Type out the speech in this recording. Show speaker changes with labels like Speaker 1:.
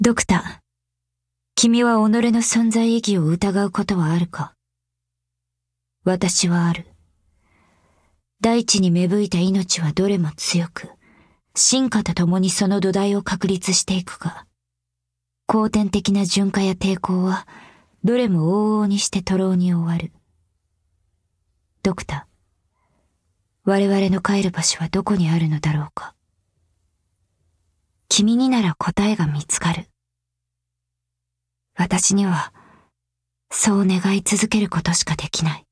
Speaker 1: ドクター、君は己の存在意義を疑うことはあるか？私はある。大地に芽吹いた命はどれも強く、進化とともにその土台を確立していくが、後天的な順化や抵抗は、どれも往々にして徒労に終わる。ドクター、我々の帰る場所はどこにあるのだろうか。君になら答えが見つかる。私には、そう願い続けることしかできない。